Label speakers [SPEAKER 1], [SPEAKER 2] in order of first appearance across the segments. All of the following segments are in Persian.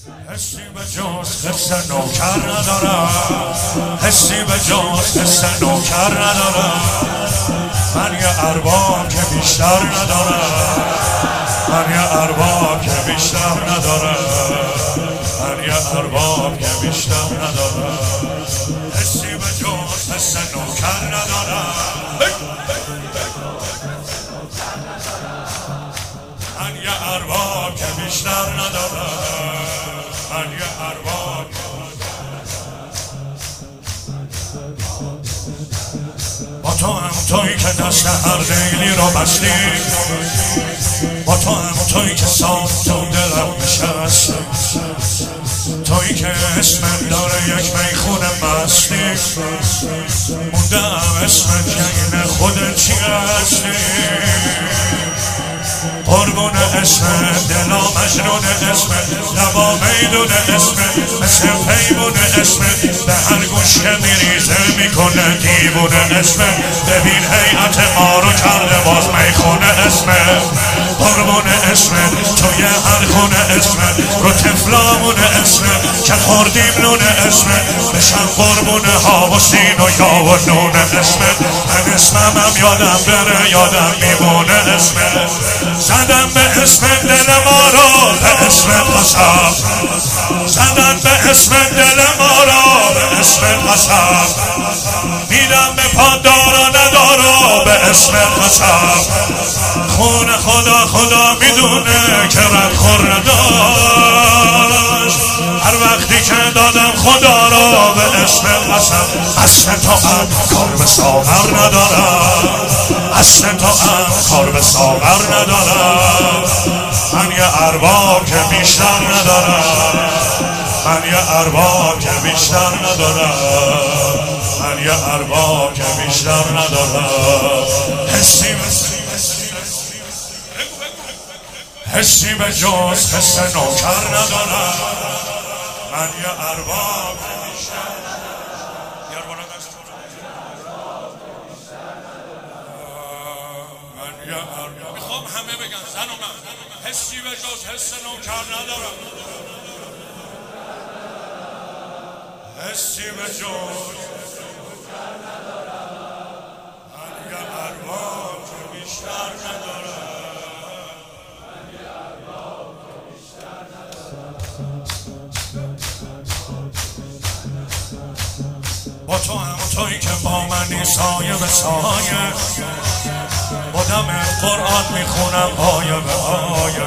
[SPEAKER 1] حسی به جز حس نوکر ندارم، حسی به جز حس نوکر ندارم. من یه ارباب که بیشتر ندارم، من یه ارباب که بیشتر ندارم، من یه ارباب که بیشتر ندارم. حسی به جز حس نوکر ندارم، من یه ارباب که بیشتر ندارم، من یه ارباب. با تو هم تویی که دست هر لیلی رو بستی، با تو هم تویی که ساخت تو دلم نشستی، تویی که اسمت داره یک میخونه مستی، موندم اسمت که این خودت چی هستی. قربون اسمت دلا مجنون اسمت، لبا میدون اسمت، مثل پیمون اسمت، به هر گوش که میریزه میکنه دیوونه اسمت. ببین هیئت ما رو کرده باز میخونه اسمت. قربون اسمت توی هر خونه اسمت، رو تفلامون اسمت که خوردیم نون اسمت. بشم قربون ها و سین و یا و نون اسمت. من اسمم هم یادم بره یادم میمونه اسمت. زدم به اسم دل ما رو به اسم قسم، زدم به اسم دل ما رو به اسم قسم. میدم به پادار و ندارو به اسم قسم. خون خدا خدا میدونه که رد خور نداشت، هر وقتی که دادم خدا رو به اسم قسم. اصل تو هم کار به ساغر ندارم، اصل تو هم کار به ساغر ندارم. من یه ارباب که بیشتر ندارم، من یه ارباب که بیشتر ندارم، من یه ارباب که بیشتر ندارم. حسی به جز حس نوکر ندارم، من یه ارباب که بیشتر ندارم. من یه ارباب. میخوام همه بگن زن و من حسی به جز حس نوکر ندارم، حسی به جز من یه ارباب که بیشتر ندارم. با تو هم تویی که با منی سایه به سایه، با دم قرآن میخونم آیه به آیه،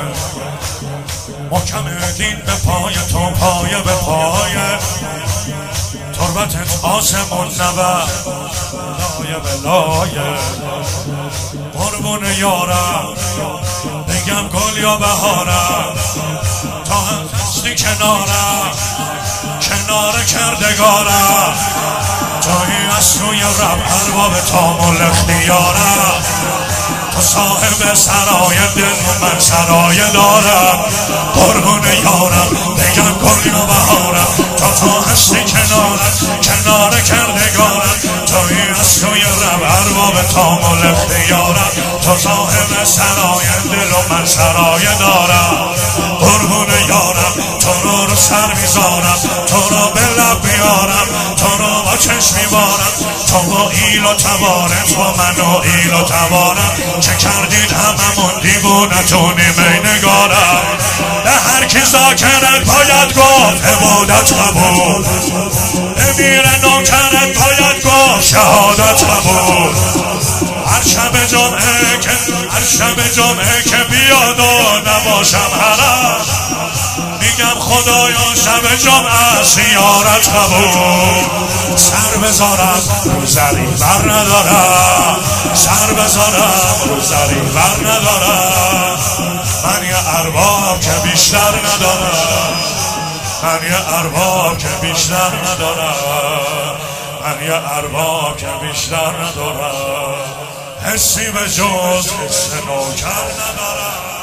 [SPEAKER 1] محکم دین به پای تو پایه به پایه، تربتت آسمون نبه لایه به لایه. قربون یارم بگم گل یا بهارم، تا هم هستی کنارم کنار کردگارم. تویی از روی رب ارباب تامل اختیارم، تو صاحب سرای دل و من سرای دارم. قربون یارم بگم گل یا بهارم، تو هستی کنارم کنار کردگارم. تویی از روی رب ارباب تامل اختیارم، تو صاحب سرای دل و من سرای دارم. قربون یارم تو رو سر میذارم، تو رو به لب میارم، تو رو با چشم میبارم. تو با ایل و تبارت با من و ایل و تبارم، چه کردید هممون دیوونتون نگارم. به هر کی ذاکرت باید گفت عبادت قبول، امیر نوکرت باید گفت شهادت قبول. هر شب جمعه که بیاد و نباشم حرم، میگم خدایا شب جمعه زیارت قبول. سر بذارم رو زری بر ندارم، سر بذارم رو زری بر ندارم. من یه ارباب که بیشتر ندارم، من یه ارباب که بیشتر ندارم، من یه ارباب که بیشتر ندارم. حسی به جز حس نوکر ندارم.